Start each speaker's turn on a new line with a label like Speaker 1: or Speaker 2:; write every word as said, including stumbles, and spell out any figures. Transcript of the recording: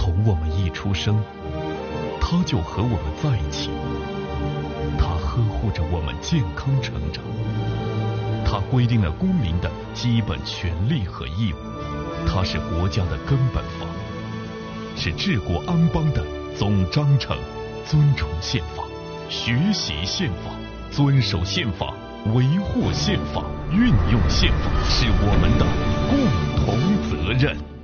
Speaker 1: 从我们一出生，他就和我们在一起，他呵护着我们健康成长，他规定了公民的基本权利和义务，他是国家的根本法，是治国安邦的总章程。尊崇宪法，学习宪法，遵守宪法，维护宪法，运用宪法，是我们的共同责任。